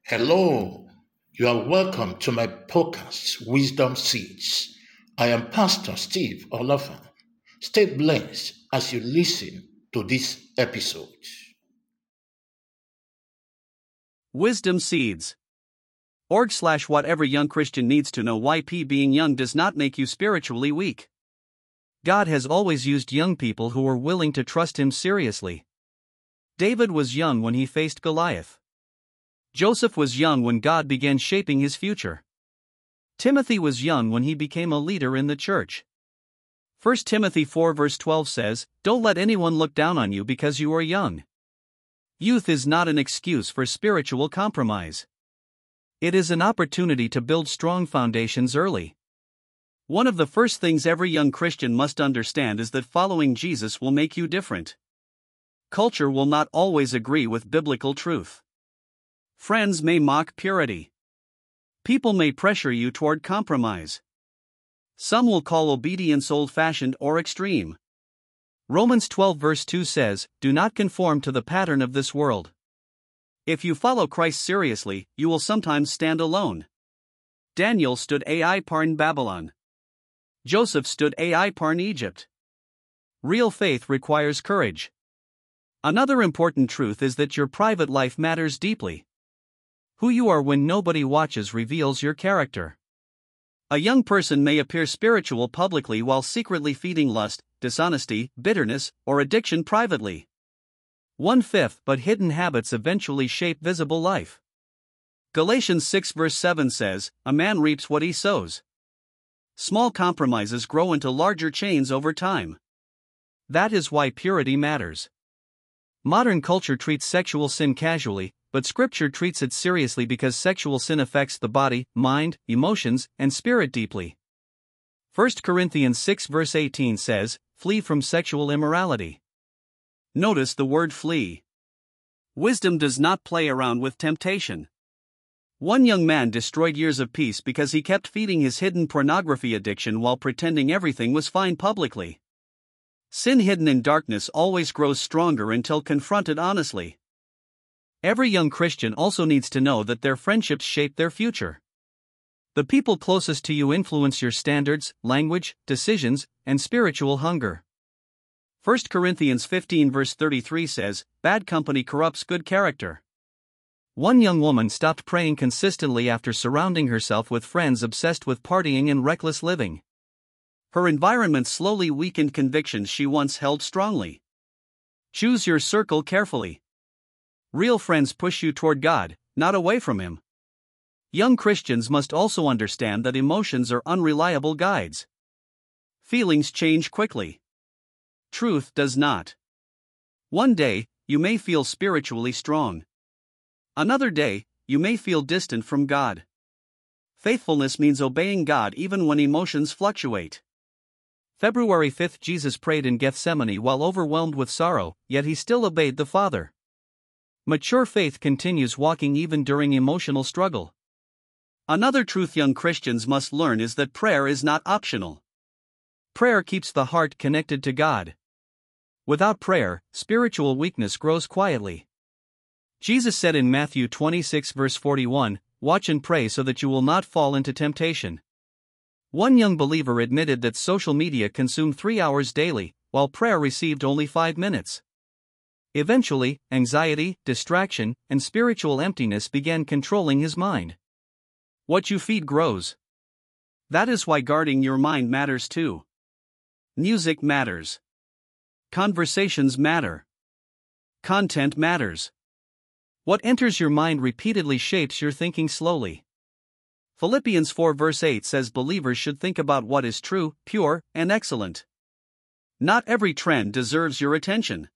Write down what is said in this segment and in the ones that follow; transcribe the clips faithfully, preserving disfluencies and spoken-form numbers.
Hello, you are welcome to my podcast, Wisdom Seeds. I am Pastor Steve Olafa. Stay blessed as you listen to this episode. Wisdom Seeds. Org slash what every young Christian needs to know. Y P Being young does not make you spiritually weak. God has always used young people who were willing to trust Him seriously. David was young when he faced Goliath. Joseph was young when God began shaping his future. Timothy was young when he became a leader in the church. First Timothy four verse twelve says, "Don't let anyone look down on you because you are young." Youth is not an excuse for spiritual compromise. It is an opportunity to build strong foundations early. One of the first things every young Christian must understand is that following Jesus will make you different. Culture will not always agree with biblical truth. Friends may mock purity. People may pressure you toward compromise. Some will call obedience old-fashioned or extreme. Romans twelve verse two says, "Do not conform to the pattern of this world." If you follow Christ seriously, you will sometimes stand alone. Daniel stood ai par in Babylon. Joseph stood ai par in Egypt. Real faith requires courage. Another important truth is that your private life matters deeply. Who you are when nobody watches reveals your character. A young person may appear spiritual publicly while secretly feeding lust, dishonesty, bitterness, or addiction privately. One-fifth but hidden habits eventually shape visible life. Galatians six verse seven says, "A man reaps what he sows." Small compromises grow into larger chains over time. That is why purity matters. Modern culture treats sexual sin casually, but Scripture treats it seriously because sexual sin affects the body, mind, emotions, and spirit deeply. First Corinthians six verse eighteen says, "Flee from sexual immorality." Notice the word flee. Wisdom does not play around with temptation. One young man destroyed years of peace because he kept feeding his hidden pornography addiction while pretending everything was fine publicly. Sin hidden in darkness always grows stronger until confronted honestly. Every young Christian also needs to know that their friendships shape their future. The people closest to you influence your standards, language, decisions, and spiritual hunger. First Corinthians fifteen verse thirty-three says, "Bad company corrupts good character." One young woman stopped praying consistently after surrounding herself with friends obsessed with partying and reckless living. Her environment slowly weakened convictions she once held strongly. Choose your circle carefully. Real friends push you toward God, not away from Him. Young Christians must also understand that emotions are unreliable guides. Feelings change quickly. Truth does not. One day, you may feel spiritually strong. Another day, you may feel distant from God. Faithfulness means obeying God even when emotions fluctuate. February fifth, Jesus prayed in Gethsemane while overwhelmed with sorrow, yet he still obeyed the Father. Mature faith continues walking even during emotional struggle. Another truth young Christians must learn is that prayer is not optional. Prayer keeps the heart connected to God. Without prayer, spiritual weakness grows quietly. Jesus said in Matthew twenty-six verse forty-one, "Watch and pray so that you will not fall into temptation." One young believer admitted that social media consumed three hours daily, while prayer received only five minutes. Eventually, anxiety, distraction, and spiritual emptiness began controlling his mind. What you feed grows. That is why guarding your mind matters too. Music matters. Conversations matter. Content matters. What enters your mind repeatedly shapes your thinking slowly. Philippians four verse eight says believers should think about what is true, pure, and excellent. Not every trend deserves your attention.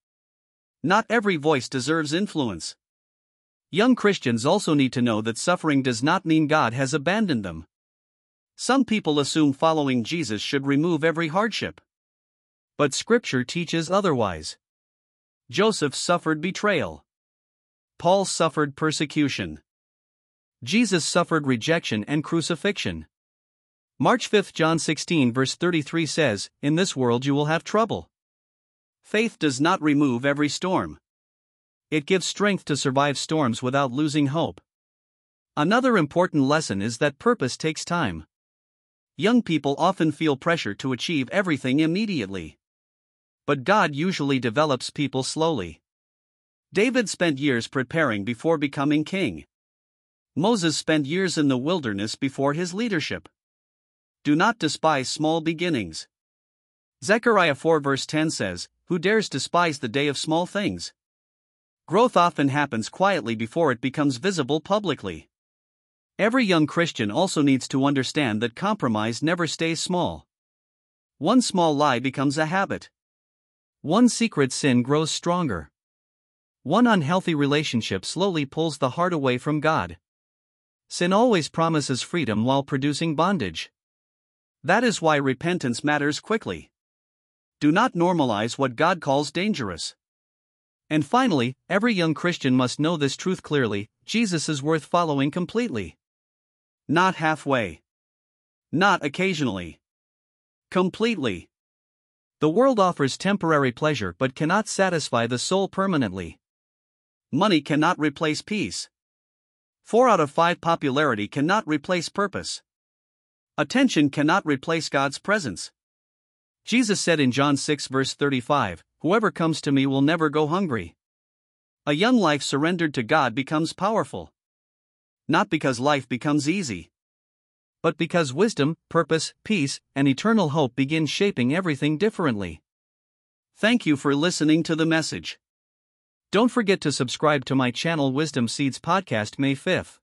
Not every voice deserves influence. Young Christians also need to know that suffering does not mean God has abandoned them. Some people assume following Jesus should remove every hardship. But Scripture teaches otherwise. Joseph suffered betrayal. Paul suffered persecution. Jesus suffered rejection and crucifixion. March fifth, John sixteen verse thirty-three says, "In this world you will have trouble." Faith does not remove every storm. It gives strength to survive storms without losing hope. Another important lesson is that purpose takes time. Young people often feel pressure to achieve everything immediately. But God usually develops people slowly. David spent years preparing before becoming king. Moses spent years in the wilderness before his leadership. Do not despise small beginnings. Zechariah four verse ten says, "Who dares despise the day of small things?" Growth often happens quietly before it becomes visible publicly. Every young Christian also needs to understand that compromise never stays small. One small lie becomes a habit. One secret sin grows stronger. One unhealthy relationship slowly pulls the heart away from God. Sin always promises freedom while producing bondage. That is why repentance matters quickly. Do not normalize what God calls dangerous. And finally, every young Christian must know this truth clearly: Jesus is worth following completely. Not halfway. Not occasionally. Completely. The world offers temporary pleasure but cannot satisfy the soul permanently. Money cannot replace peace. Four out of five popularity cannot replace purpose. Attention cannot replace God's presence. Jesus said in John six verse thirty-five, "Whoever comes to me will never go hungry." A young life surrendered to God becomes powerful. Not because life becomes easy, but because wisdom, purpose, peace, and eternal hope begin shaping everything differently. Thank you for listening to the message. Don't forget to subscribe to my channel Wisdom Seeds Podcast May fifth.